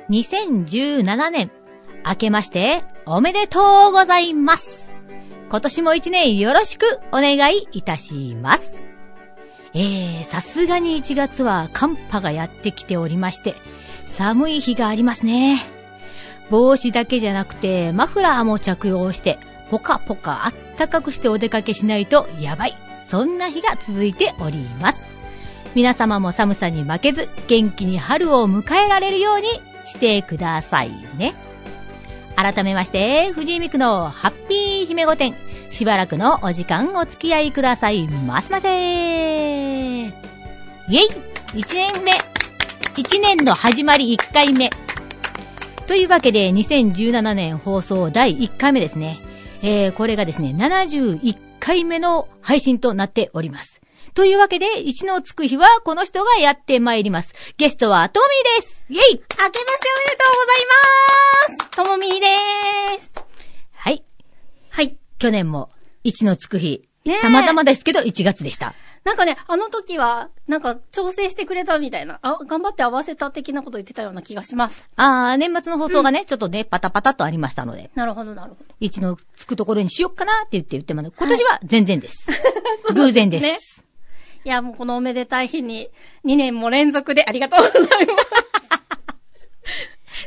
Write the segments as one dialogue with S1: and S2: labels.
S1: 2017年、明けましておめでとうございます。今年も一年よろしくお願いいたします。さすがに1月は寒波がやってきておりまして、寒い日がありますね。帽子だけじゃなくてマフラーも着用して、ポカポカあったかくしてお出かけしないとやばい。そんな日が続いております。皆様も寒さに負けず、元気に春を迎えられるようにしてくださいね。改めまして、藤井美久のハッピー姫御殿。しばらくのお時間お付き合いくださいますませ。イェイ !1 年目。1年の始まり1回目。というわけで、2017年放送第1回目ですね。これがですね、71回目の配信となっております。というわけで、1のつく日はこの人がやってまいります。ゲストはトモミーです。イェイ。
S2: 明けましておめでとうございます。トモミーです。
S1: はい。
S2: はい。
S1: 去年も1のつく日、たまたまですけど1月でした。
S2: なんかね、あの時は、なんか調整してくれたみたいな、頑張って合わせた的なこと言ってたような気がします。
S1: 年末の放送がね、ちょっとね、パタパタとありましたので。
S2: なるほど、なるほど。
S1: 1のつくところにしよっかなって言ってます。今年は全然です。偶然です。ね。
S2: いや、もうこのおめでたい日に2年も連続でありがとうございます。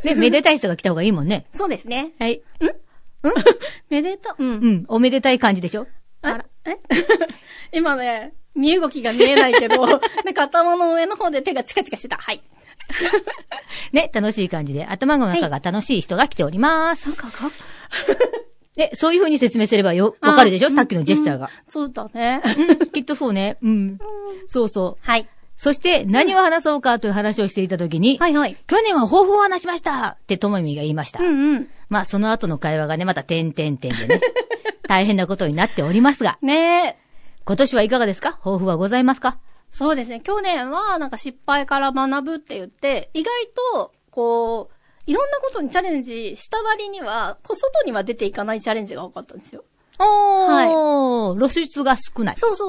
S1: ね、めでたい人が来た方がいいもんね。
S2: そうですね。
S1: はい。
S2: めでた、
S1: おめでたい感じでしょ？
S2: 今ね、身動きが見えないけど、なんか頭の上の方で手がチカチカしてた。はい。
S1: ね、楽しい感じで、頭の中が楽しい人が来ております。ね、そういう風に説明すればわかるでしょ？さっきのジェスチャーが。
S2: そうだね。
S1: きっとそうね。そうそう。
S2: はい。
S1: そして、何を話そうかという話をしていたときに、
S2: はいはい。
S1: 去年は抱負を話しましたってともみが言いました。まあ、その後の会話がね、また点でね、大変なことになっておりますが。
S2: ねえ。
S1: 今年はいかがですか？抱負はございますか？
S2: そうですね。去年は、なんか失敗から学ぶって言って、意外と、こう、いろんなことにチャレンジした割には、外には出ていかないチャレンジが多かったんですよ。
S1: はい。露出が少ない。
S2: そう。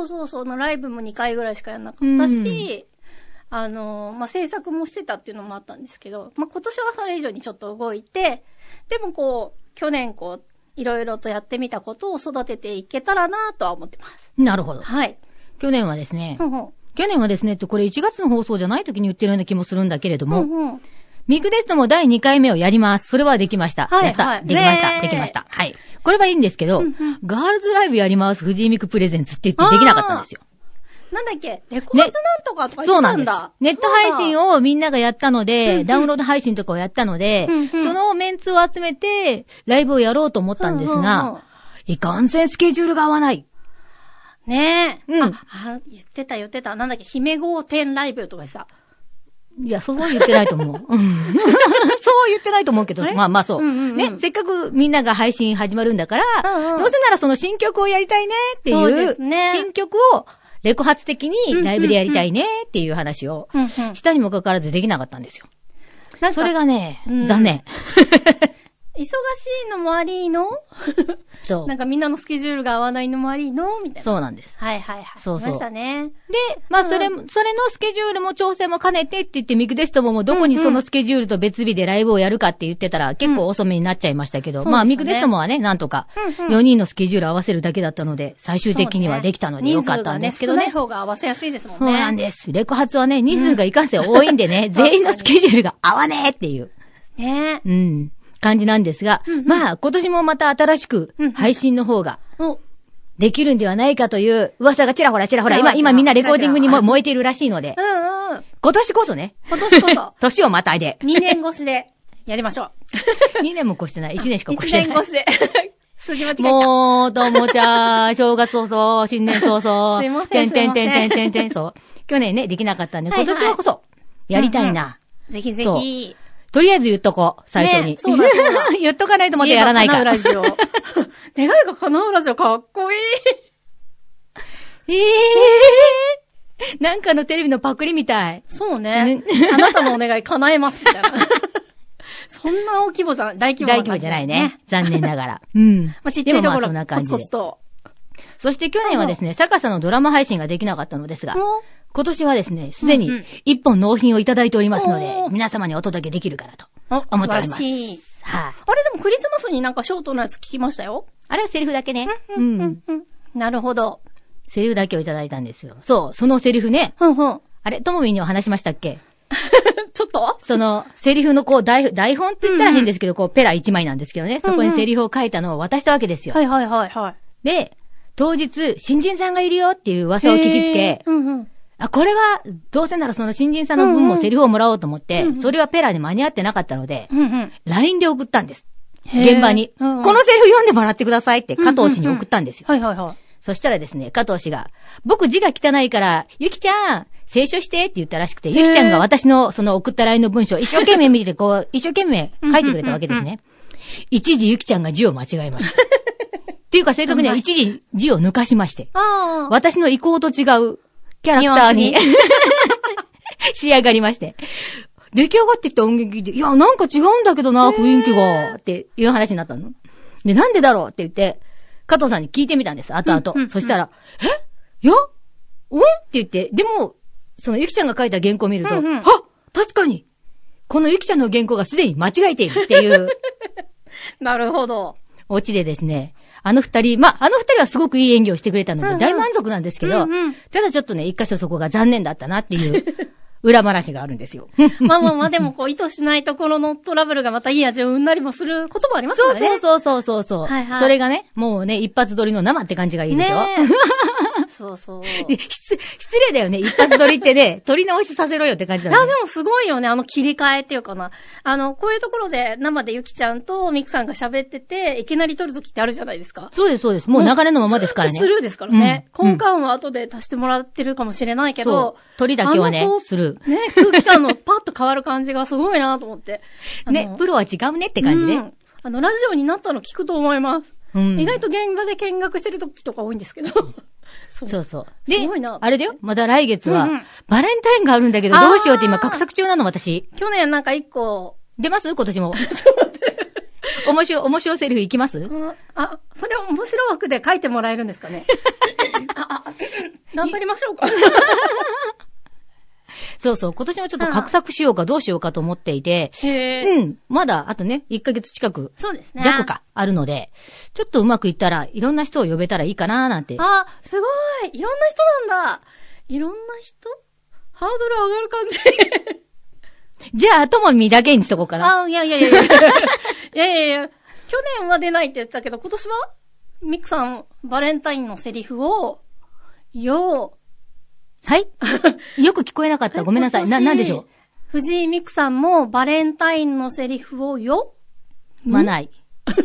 S2: ライブも2回ぐらいしかやんなかったし、制作もしてたっていうのもあったんですけど、今年はそれ以上にちょっと動いて、でも去年いろいろとやってみたことを育てていけたらなとは思ってます。
S1: なるほど。
S2: はい。
S1: 去年はですねってこれ1月の放送じゃない時に言ってるような気もするんだけれども、ミクデストも第2回目をやります。それはできました。
S2: はい、
S1: やった。できました。はい。これはいいんですけど、ガールズライブやります。藤井ミクプレゼンツって言ってできなかったんですよ。
S2: なんだっけレコーズなんとかとか言ってたんだ。
S1: そうなんです。ネット配信をみんながやったので、ダウンロード配信とかをやったので、そのメンツを集めて、ライブをやろうと思ったんですが、いかんせんスケジュールが合わない。
S2: ねえ。言ってた。なんだっけ姫号10ライブとかさ。
S1: いや、そう言ってないと思う。そう言ってないと思うけど、まあそう。ね、せっかくみんなが配信始まるんだから、どうせならその新曲をやりたいねっていう、新曲をレコ発的にライブでやりたいねっていう話をしたにもかかわらずできなかったんですよ。それがね、残念。
S2: 忙しいのもありの
S1: そう。
S2: なんかみんなのスケジュールが合わないのもありのみたいな。
S1: そうなんです。
S2: はい。
S1: そう。
S2: ましたね。
S1: で、まあそれのスケジュールも調整も兼ねてって言ってミクデストもどこにそのスケジュールと別日でライブをやるかって言ってたら結構遅めになっちゃいましたけど、まあミクデストもはね、なんとか4人のスケジュール合わせるだけだったので、最終的にはできたのでよかったんですけどね。
S2: 人数がね、少ない方が合わせやすいですもんね。
S1: そうなんです。レコ発はね、人数がいかんせん多いんでね、全員のスケジュールが合わねえっていう。
S2: ね
S1: 感じなんですが、まあ今年もまた新しく配信の方ができるんではないかという噂がちらほら今みんなレコーディングにも燃えているらしいので、今年こそ年をまたいで
S2: 2年越しでやりましょ
S1: う。2年も越してない。1年しか越してない。
S2: 1年越しで筋間違えた。
S1: もうともちゃー正月早々新年早々
S2: すいません
S1: そう去年ねできなかったんで今年はこそやりたいな。
S2: ぜひぜひ。
S1: とりあえず言っとこう、最初に。
S2: そうだ。
S1: 言っとかないとまたやらないから。
S2: 願いが叶うラジオ。願いが叶うラジオかっこいい。
S1: なんかのテレビのパクリみたい。
S2: そうね。あなたのお願い叶えます、みたいな。そんな大規模じゃない、大規模
S1: じゃないね。残念ながら。
S2: まあ、ちっちゃいところ、コツコツと。
S1: そして去年はですね、逆さのドラマ配信ができなかったのですが、 今年はですね、すでに1本納品をいただいておりますので、皆様にお届けできるかなと思っております。
S2: 素晴らしい。
S1: はい。
S2: あれでもクリスマスになんかショートのやつ聞きましたよ。
S1: あれはセリフだけね。
S2: なるほど。
S1: セリフだけをいただいたんですよ。そう、そのセリフね。あれ、ともみんには話しましたっけ？
S2: ちょっと
S1: その、セリフのこう、台本って言ったら変ですけど、こう、ペラ1枚なんですけどね。そこにセリフを書いたのを渡したわけですよ。で、当日、新人さんがいるよっていう噂を聞きつけ、これは、どうせならその新人さんの分もセリフをもらおうと思って、それはペラで間に合ってなかったので、LINE で送ったんです。現場に。このセリフ読んでもらってくださいって加藤氏に送ったんですよ。そしたらですね、加藤氏が、僕字が汚いから、ゆきちゃん、清書してって言ったらしくて、ゆきちゃんが私のその送った LINE の文章を一生懸命見てこう、一生懸命書いてくれたわけですね。一時ゆきちゃんが字を間違えました。っていうか正確には一時字を抜かしまして、私の意向と違うキャラクターに仕上がりまして。出来上がってきた音源聞いて、いや、なんか違うんだけどな、雰囲気が、っていう話になったの。で、なんでだろうって言って、加藤さんに聞いてみたんです、後々。そしたら、いやって言って、でも、そのゆきちゃんが書いた原稿を見ると、確かにこのゆきちゃんの原稿がすでに間違えているっていう。
S2: なるほど。
S1: オチでですね、あの二人はすごくいい演技をしてくれたので大満足なんですけど、ただちょっとね、一箇所そこが残念だったなっていう裏話があるんですよ。
S2: まあでもこう意図しないところのトラブルがまたいい味を生んだりもすることもありますよね。
S1: そう。それがね、もうね、一発撮りの生って感じがいいでしょ。
S2: そう。
S1: 失礼だよね。一発撮りってね、撮り直しさせろよって感じだよね。
S2: いや、でもすごいよね。切り替えっていうかな。こういうところで生でゆきちゃんとミクさんが喋ってて、いきなり撮るときってあるじゃないですか。
S1: そうです。もう流れのままですからね。
S2: スルーですからね。根幹は後で足してもらってるかもしれないけど。
S1: 撮りだけはね、する。
S2: ね、空気感のパッと変わる感じがすごいなと思って。
S1: ね、プロは違うねって感じで。
S2: ラジオになったの聞くと思います。意外と現場で見学してるときとか多いんですけど。
S1: そう。で、あれだよ。まだ来月は、バレンタインがあるんだけど、どうしようって今、画策中なの、私。
S2: 去年なんか1個。
S1: 出ます今年も。ちょっと待って。面白セリフいきます？
S2: それ面白枠で書いてもらえるんですかね。頑張りましょうか。
S1: そう。今年もちょっと画策しようかどうしようかと思っていて、まだあとね、1ヶ月近く弱かあるので、ちょっとうまくいったらいろんな人を呼べたらいいかなーなんて。
S2: すごい、いろんな人なんだ。いろんな人？ハードル上がる感じ。
S1: じゃあ、ともみだけにしとこうかな。
S2: いや。去年は出ないって言ってたけど、今年はミクさん、バレンタインのセリフを、
S1: はい。よく聞こえなかった。ごめんなさい。なんでしょう。
S2: 藤井美久さんもバレンタインのセリフを
S1: まない。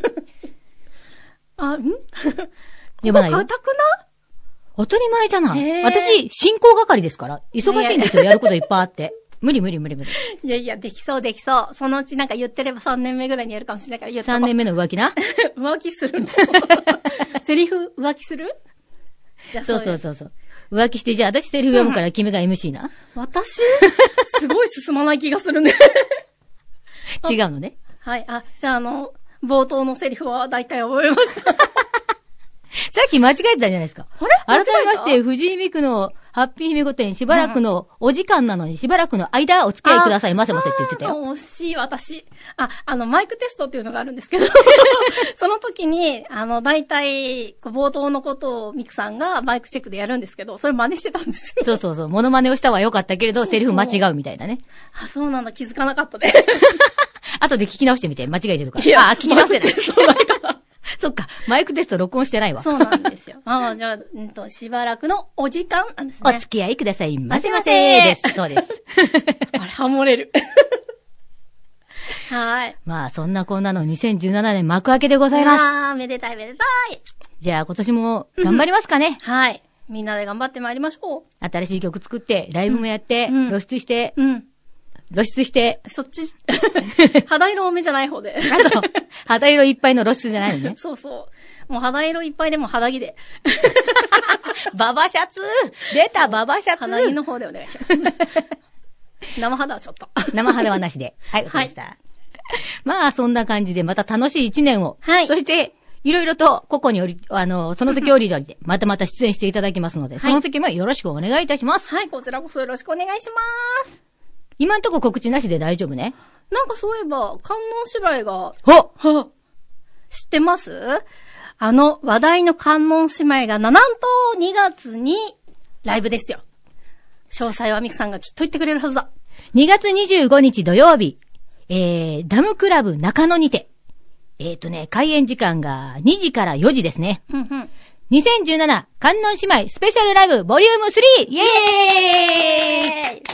S1: 読まないよ。
S2: 硬くな？
S1: 当たり前じゃない。私、進行係ですから。忙しいんですよ。やることいっぱいあって。無理。
S2: いや、できそう。そのうちなんか言ってれば3年目ぐらいにやるかもしれないから言っとこう。
S1: 3年目の浮気な。
S2: 浮気するの？セリフ浮気する？
S1: じゃあそう。浮気して、じゃあ私セリフ読むから君が MC な。
S2: 私すごい進まない気がするね。
S1: 違うのね。
S2: はい。じゃあ冒頭のセリフは大体覚えました。
S1: さっき間違えてたんじゃないですか。改めまして、藤井美久のハッピー姫御殿、しばらくのお時間なのに、しばらくの間お付き合いくださいませって言ってたよ。
S2: 惜しい、私。マイクテストっていうのがあるんですけど、その時に、大体、冒頭のことをミクさんがマイクチェックでやるんですけど、それ真似してたんですよ。
S1: そう。モノマネをしたは良かったけれど、セリフ間違うみたいなね。
S2: そうなんだ、気づかなかったね。
S1: 後で聞き直してみて、間違えてるから。聞き直せない。そっか、マイクテスト録音してないわ。
S2: そうなんですよ。じゃあ、しばらくのお時間なんですね。
S1: お付き合いくださいませです。そうです。
S2: あれ、ハモれる。はい。
S1: そんなこんなの2017年幕開けでございます。
S2: めでたい。
S1: じゃあ今年も頑張りますかね。
S2: はい。みんなで頑張ってまいりましょう。
S1: 新しい曲作って、ライブもやって、露出して、
S2: そっち、肌色多めじゃない方で。
S1: 肌色いっぱいの露出じゃないのね。
S2: そう。もう肌色いっぱいでも肌着で。
S1: ババシャツ出たババシャツ
S2: 肌着の方でお願いします。生肌はちょっと。
S1: 生肌はなしで。はい、わかりました。そんな感じでまた楽しい一年を。
S2: はい。
S1: そして、 いろいろと、ここにその時折々で、また出演していただきますので、その時もよろしくお願いいたします。
S2: はい、こちらこそよろしくお願いします。
S1: 今んとこ告知なしで大丈夫ね。
S2: なんかそういえば、観音芝居が、知ってます？話題の観音姉妹が、なんと2月にライブですよ。詳細はミクさんがきっと言ってくれるはずだ。
S1: 2月25日土曜日、ダムクラブ中野にて、開演時間が2時から4時ですね。2017観音姉妹スペシャルライブボリューム3！イエーイ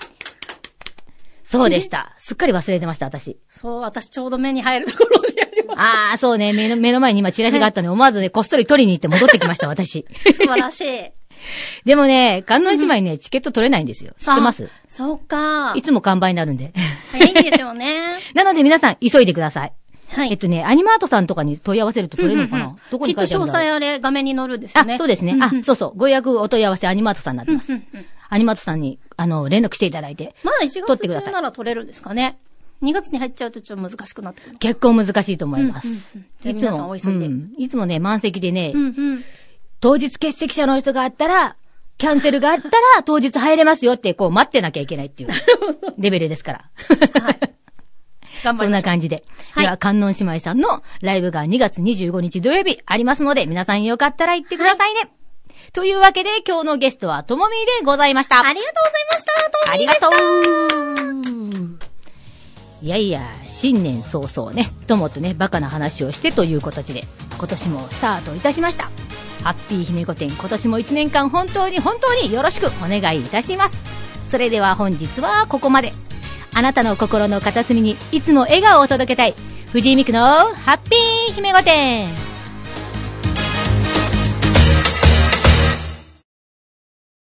S1: そうでした。すっかり忘れてました、私。
S2: そう、私ちょうど目に入るところにありました。
S1: ああ、そうね。目の前に今チラシがあったので、思わずね、こっそり取りに行って戻ってきました、私。
S2: 素晴らしい。
S1: でもね、観音姉妹ね、チケット取れないんですよ。知ってます？
S2: そうか。
S1: いつも完売になるんで。
S2: 早いんですよね。
S1: なので皆さん、急いでください。
S2: はい。
S1: アニマートさんとかに問い合わせると取れるのかな、どこに書いてあるんだろう。
S2: きっと詳細あれ、画面に載るんですよね。
S1: そうですね。そうそう。ご予約お問い合わせアニマートさんになってます。アニマートさんに、連絡していただいて。
S2: まだ1月中なら取れるんですかね。2月に入っちゃうとちょっと難しくなってくる。
S1: 結構難しいと思います。
S2: いつも、
S1: いつもね、満席でね、当日欠席者の人があったら、キャンセルがあったら、当日入れますよって、こう待ってなきゃいけないっていうレベルですから。はい。頑張りましょう。そんな感じで。はい、では、観音姉妹さんのライブが2月25日土曜日ありますので、皆さんよかったら行ってくださいね。はい、というわけで、今日のゲストはともみでございました。
S2: ありがとうございました。ともみでした。
S1: ありがとう。いやいや、新年早々ね、ともとね、バカな話をしてという形で、今年もスタートいたしました。ハッピー姫御殿、今年も1年間本当によろしくお願いいたします。それでは本日はここまで。あなたの心の片隅にいつも笑顔を届けたい藤井美久のハッピー姫御殿。